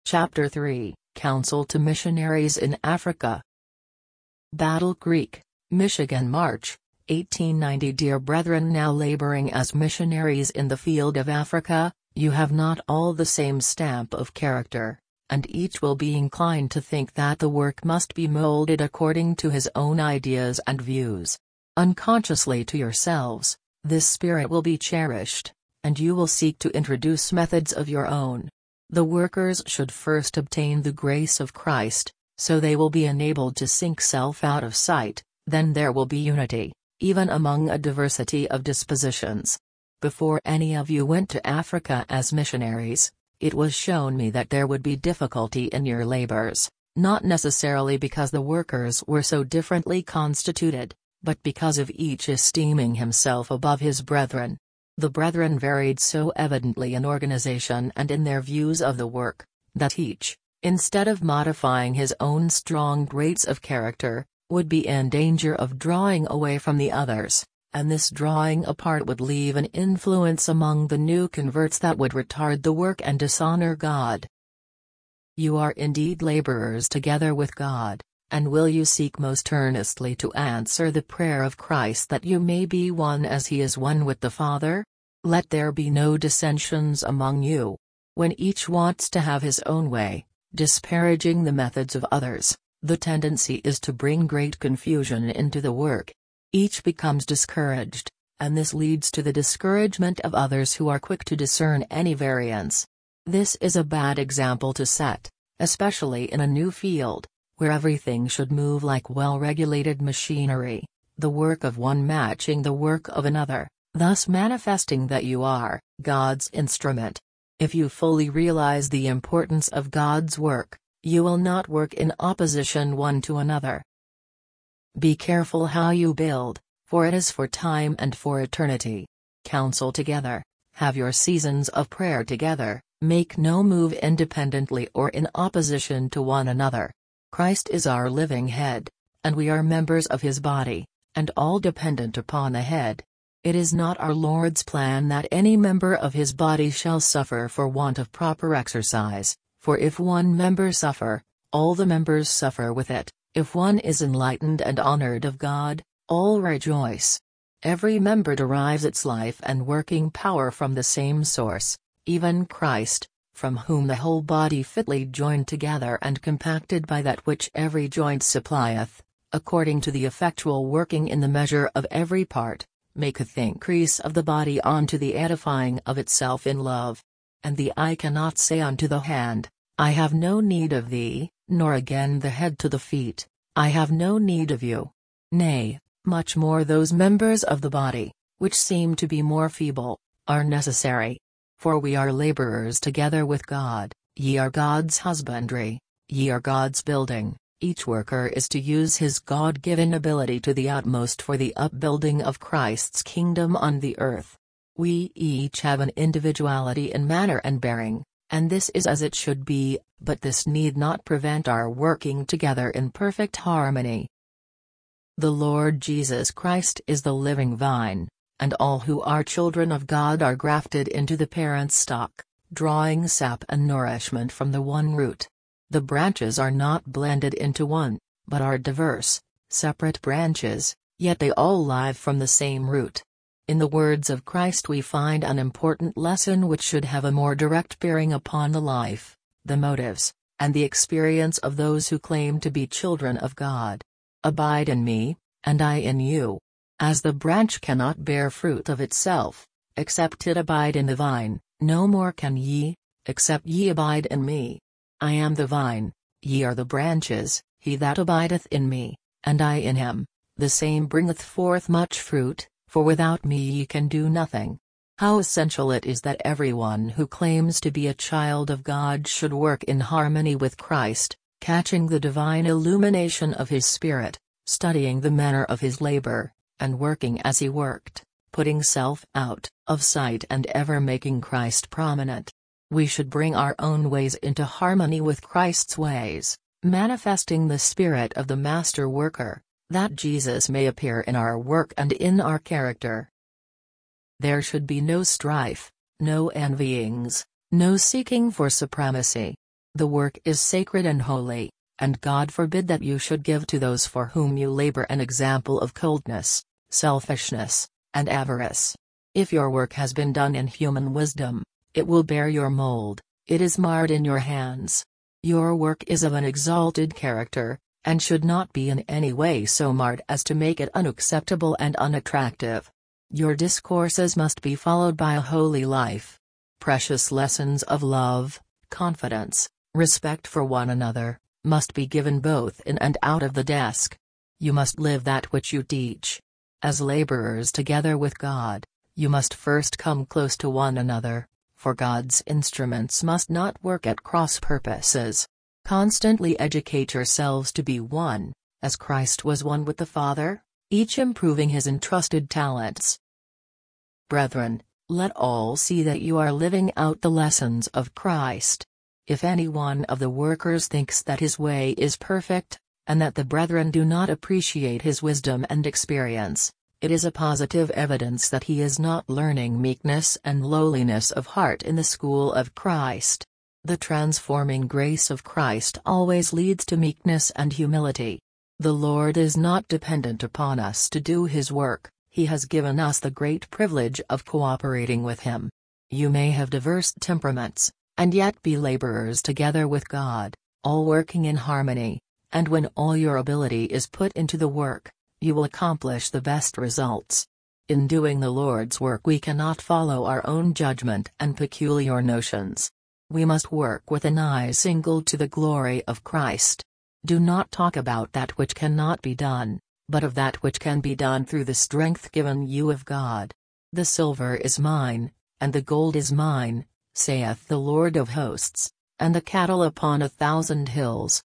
Chapter 3, Counsel to Missionaries in Africa. Battle Creek, Michigan, March, 1890. Dear brethren now laboring as missionaries in the field of Africa, you have not all the same stamp of character, and each will be inclined to think that the work must be molded according to his own ideas and views. Unconsciously to yourselves, this spirit will be cherished, and you will seek to introduce methods of your own. The workers should first obtain the grace of Christ, so they will be enabled to sink self out of sight, then there will be unity, even among a diversity of dispositions. Before any of you went to Africa as missionaries, it was shown me that there would be difficulty in your labors, not necessarily because the workers were so differently constituted, but because of each esteeming himself above his brethren. The brethren varied so evidently in organization and in their views of the work, that each, instead of modifying his own strong traits of character, would be in danger of drawing away from the others, and this drawing apart would leave an influence among the new converts that would retard the work and dishonor God. You are indeed laborers together with God, and will you seek most earnestly to answer the prayer of Christ that you may be one as he is one with the Father? Let there be no dissensions among you. When each wants to have his own way, disparaging the methods of others, the tendency is to bring great confusion into the work. Each becomes discouraged, and this leads to the discouragement of others who are quick to discern any variance. This is a bad example to set, especially in a new field, where everything should move like well-regulated machinery, the work of one matching the work of another, thus manifesting that you are God's instrument. If you fully realize the importance of God's work, you will not work in opposition one to another. Be careful how you build, for it is for time and for eternity. Counsel together, have your seasons of prayer together, make no move independently or in opposition to one another. Christ is our living head, and we are members of his body, and all dependent upon the head. It is not our Lord's plan that any member of his body shall suffer for want of proper exercise, for if one member suffer, all the members suffer with it. If one is enlightened and honored of God, all rejoice. Every member derives its life and working power from the same source, even Christ, from whom the whole body fitly joined together and compacted by that which every joint supplieth, according to the effectual working in the measure of every part, maketh increase of the body unto the edifying of itself in love. And the eye cannot say unto the hand, I have no need of thee, nor again the head to the feet, I have no need of you. Nay, much more those members of the body, which seem to be more feeble, are necessary. For we are laborers together with God, ye are God's husbandry, ye are God's building. Each worker is to use his God-given ability to the utmost for the upbuilding of Christ's kingdom on the earth. We each have an individuality in manner and bearing, and this is as it should be, but this need not prevent our working together in perfect harmony. The Lord Jesus Christ is the living vine, and all who are children of God are grafted into the parent stock, drawing sap and nourishment from the one root. The branches are not blended into one, but are diverse, separate branches, yet they all live from the same root. In the words of Christ we find an important lesson which should have a more direct bearing upon the life, the motives, and the experience of those who claim to be children of God. Abide in me, and I in you. As the branch cannot bear fruit of itself, except it abide in the vine, no more can ye, except ye abide in me. I am the vine, ye are the branches, he that abideth in me, and I in him, the same bringeth forth much fruit, for without me ye can do nothing. How essential it is that everyone who claims to be a child of God should work in harmony with Christ, catching the divine illumination of his Spirit, studying the manner of his labor, and working as he worked, putting self out of sight and ever making Christ prominent. We should bring our own ways into harmony with Christ's ways, manifesting the spirit of the master worker, that Jesus may appear in our work and in our character. There should be no strife, no envyings, no seeking for supremacy. The work is sacred and holy, and God forbid that you should give to those for whom you labor an example of coldness, selfishness, and avarice. If your work has been done in human wisdom, it will bear your mold, it is marred in your hands. Your work is of an exalted character, and should not be in any way so marred as to make it unacceptable and unattractive. Your discourses must be followed by a holy life. Precious lessons of love, confidence, respect for one another, must be given both in and out of the desk. You must live that which you teach. As laborers together with God, you must first come close to one another, for God's instruments must not work at cross purposes. Constantly educate yourselves to be one, as Christ was one with the Father, each improving his entrusted talents. Brethren, let all see that you are living out the lessons of Christ. If any one of the workers thinks that his way is perfect, and that the brethren do not appreciate his wisdom and experience, it is a positive evidence that he is not learning meekness and lowliness of heart in the school of Christ. The transforming grace of Christ always leads to meekness and humility. The Lord is not dependent upon us to do his work, he has given us the great privilege of cooperating with him. You may have diverse temperaments, and yet be laborers together with God, all working in harmony, and when all your ability is put into the work, you will accomplish the best results. In doing the Lord's work we cannot follow our own judgment and peculiar notions. We must work with an eye single to the glory of Christ. Do not talk about that which cannot be done, but of that which can be done through the strength given you of God. The silver is mine, and the gold is mine, saith the Lord of hosts, and the cattle upon 1,000 hills.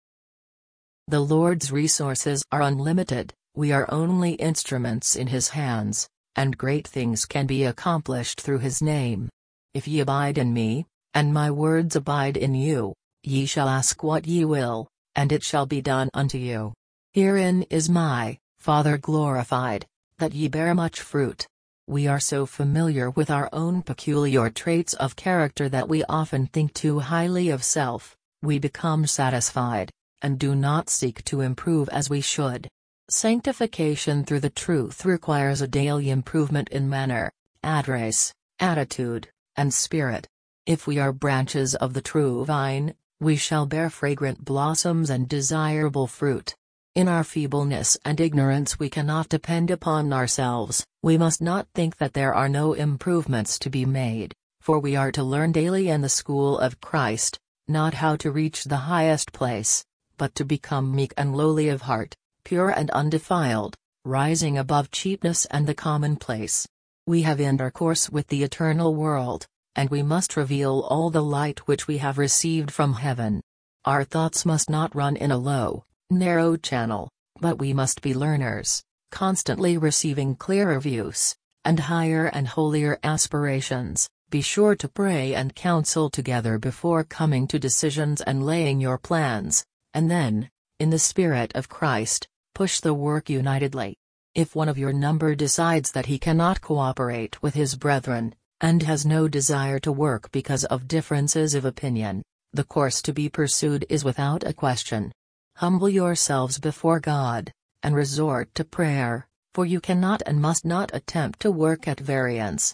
The Lord's resources are unlimited, we are only instruments in his hands, and great things can be accomplished through his name. If ye abide in me, and my words abide in you, ye shall ask what ye will, and it shall be done unto you. Herein is my Father glorified, that ye bear much fruit. We are so familiar with our own peculiar traits of character that we often think too highly of self, we become satisfied, and do not seek to improve as we should. Sanctification through the truth requires a daily improvement in manner, address, attitude, and spirit. If we are branches of the true vine, we shall bear fragrant blossoms and desirable fruit. In our feebleness and ignorance we cannot depend upon ourselves, we must not think that there are no improvements to be made, for we are to learn daily in the school of Christ, not how to reach the highest place, but to become meek and lowly of heart, pure and undefiled, rising above cheapness and the commonplace. We have intercourse with the eternal world, and we must reveal all the light which we have received from heaven. Our thoughts must not run in a low, narrow channel, but we must be learners, constantly receiving clearer views, and higher and holier aspirations. Be sure to pray and counsel together before coming to decisions and laying your plans, and then, in the Spirit of Christ, push the work unitedly. If one of your number decides that he cannot cooperate with his brethren, and has no desire to work because of differences of opinion, the course to be pursued is without a question. Humble yourselves before God, and resort to prayer, for you cannot and must not attempt to work at variance.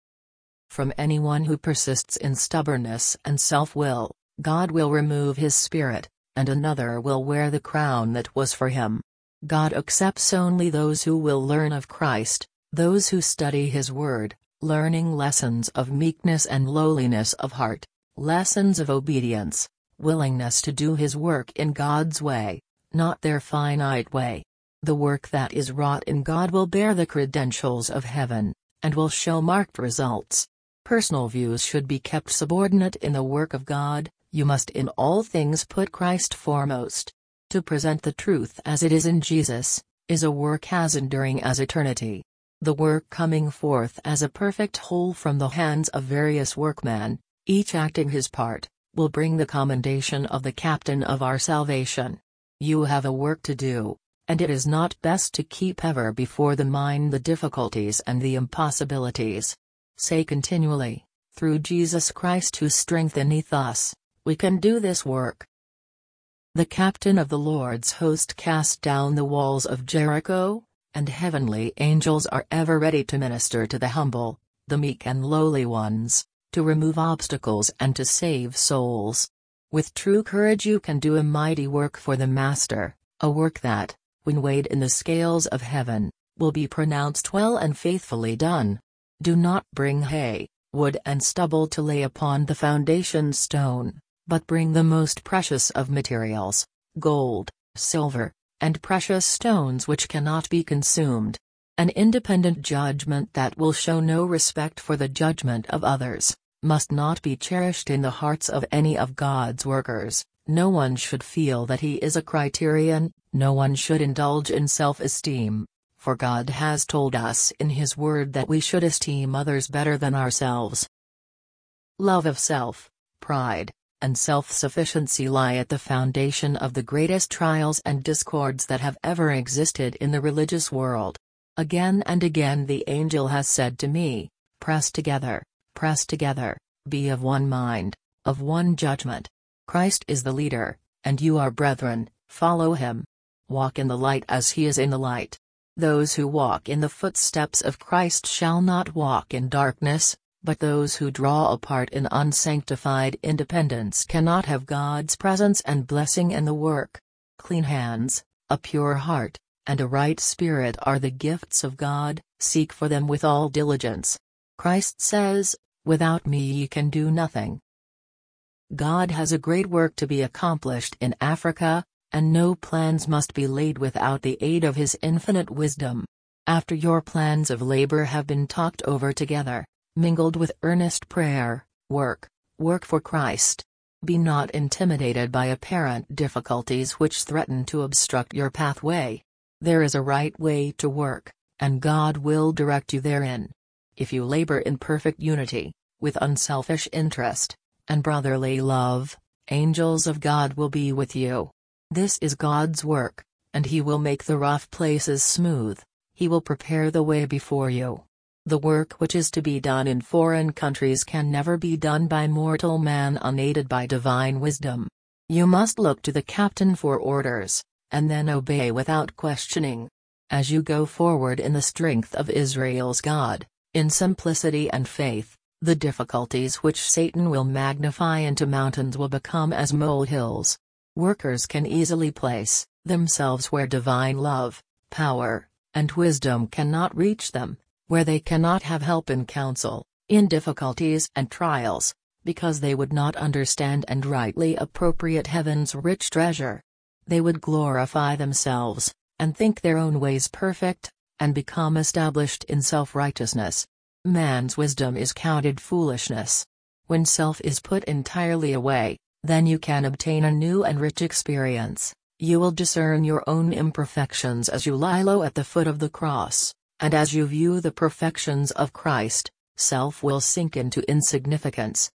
From anyone who persists in stubbornness and self-will, God will remove his spirit, and another will wear the crown that was for him. God accepts only those who will learn of Christ, those who study his word, learning lessons of meekness and lowliness of heart, lessons of obedience, willingness to do his work in God's way, not their finite way. The work that is wrought in God will bear the credentials of heaven, and will show marked results. Personal views should be kept subordinate in the work of God. You must in all things put Christ foremost. To present the truth as it is in Jesus, is a work as enduring as eternity. The work coming forth as a perfect whole from the hands of various workmen, each acting his part, will bring the commendation of the Captain of our salvation. You have a work to do, and it is not best to keep ever before the mind the difficulties and the impossibilities. Say continually, through Jesus Christ who strengtheneth us, we can do this work. The captain of the Lord's host cast down the walls of Jericho, and heavenly angels are ever ready to minister to the humble, the meek and lowly ones, to remove obstacles and to save souls. With true courage you can do a mighty work for the Master, a work that, when weighed in the scales of heaven, will be pronounced well and faithfully done. Do not bring hay, wood and stubble to lay upon the foundation stone, but bring the most precious of materials, gold, silver, and precious stones which cannot be consumed. An independent judgment that will show no respect for the judgment of others must not be cherished in the hearts of any of God's workers. No one should feel that he is a criterion, no one should indulge in self-esteem, for God has told us in His Word that we should esteem others better than ourselves. Love of self, pride, and self-sufficiency lie at the foundation of the greatest trials and discords that have ever existed in the religious world. Again and again the angel has said to me, press together, be of one mind, of one judgment. Christ is the leader, and you are brethren, follow Him. Walk in the light as He is in the light. Those who walk in the footsteps of Christ shall not walk in darkness, but those who draw apart in unsanctified independence cannot have God's presence and blessing in the work. Clean hands, a pure heart, and a right spirit are the gifts of God, seek for them with all diligence. Christ says, without me ye can do nothing. God has a great work to be accomplished in Africa, and no plans must be laid without the aid of His infinite wisdom. After your plans of labor have been talked over together, mingled with earnest prayer, work for Christ. Be not intimidated by apparent difficulties which threaten to obstruct your pathway. There is a right way to work, and God will direct you therein. If you labor in perfect unity, with unselfish interest, and brotherly love, angels of God will be with you. This is God's work, and He will make the rough places smooth, He will prepare the way before you. The work which is to be done in foreign countries can never be done by mortal man unaided by divine wisdom. You must look to the captain for orders, and then obey without questioning. As you go forward in the strength of Israel's God, in simplicity and faith, the difficulties which Satan will magnify into mountains will become as molehills. Workers can easily place themselves where divine love, power, and wisdom cannot reach them, where they cannot have help in counsel, in difficulties and trials, because they would not understand and rightly appropriate heaven's rich treasure. They would glorify themselves, and think their own ways perfect, and become established in self-righteousness. Man's wisdom is counted foolishness. When self is put entirely away, then you can obtain a new and rich experience. You will discern your own imperfections as you lie low at the foot of the cross, and as you view the perfections of Christ, self will sink into insignificance.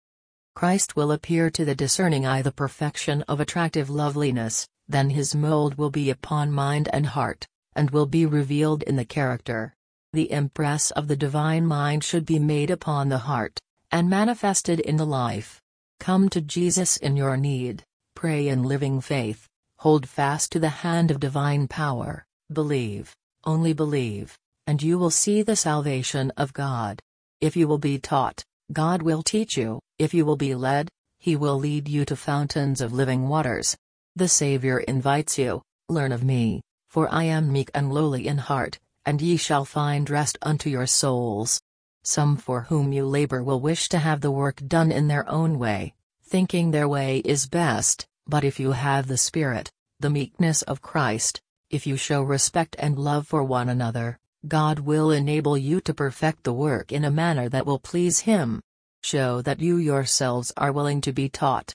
Christ will appear to the discerning eye the perfection of attractive loveliness, then His mold will be upon mind and heart, and will be revealed in the character. The impress of the divine mind should be made upon the heart, and manifested in the life. Come to Jesus in your need, pray in living faith, hold fast to the hand of divine power, believe, only believe, and you will see the salvation of God. If you will be taught, God will teach you, if you will be led, He will lead you to fountains of living waters. The Savior invites you, learn of me, for I am meek and lowly in heart, and ye shall find rest unto your souls. Some for whom you labor will wish to have the work done in their own way, thinking their way is best, but if you have the spirit, the meekness of Christ, if you show respect and love for one another, God will enable you to perfect the work in a manner that will please Him. Show that you yourselves are willing to be taught.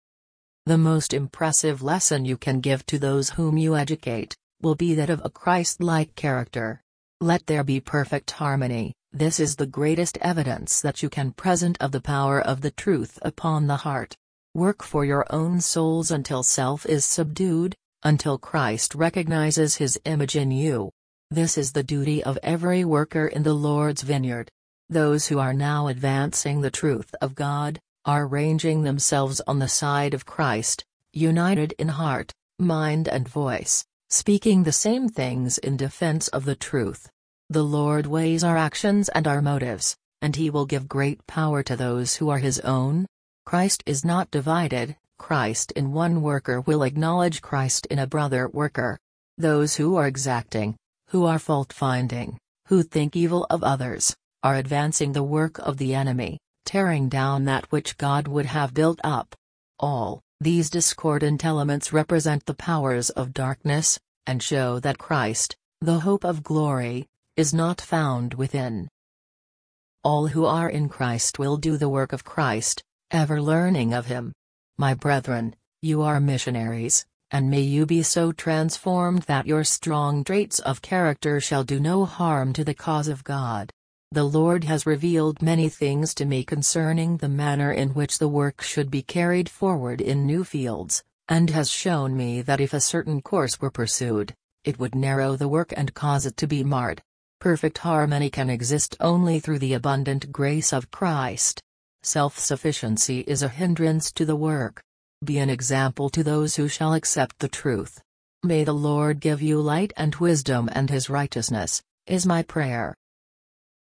The most impressive lesson you can give to those whom you educate will be that of a Christ-like character. Let there be perfect harmony. This is the greatest evidence that you can present of the power of the truth upon the heart. Work for your own souls until self is subdued, until Christ recognizes His image in you. This is the duty of every worker in the Lord's vineyard. Those who are now advancing the truth of God, are ranging themselves on the side of Christ, united in heart, mind and voice, speaking the same things in defense of the truth. The Lord weighs our actions and our motives, and He will give great power to those who are His own. Christ is not divided. Christ in one worker will acknowledge Christ in a brother worker. Those who are exacting, who are fault-finding, who think evil of others, are advancing the work of the enemy, tearing down that which God would have built up. All these discordant elements represent the powers of darkness, and show that Christ, the hope of glory, is not found within. All who are in Christ will do the work of Christ, ever learning of Him. My brethren, you are missionaries, and may you be so transformed that your strong traits of character shall do no harm to the cause of God. The Lord has revealed many things to me concerning the manner in which the work should be carried forward in new fields, and has shown me that if a certain course were pursued, it would narrow the work and cause it to be marred. Perfect harmony can exist only through the abundant grace of Christ. Self-sufficiency is a hindrance to the work. Be an example to those who shall accept the truth. May the Lord give you light and wisdom and His righteousness, is my prayer.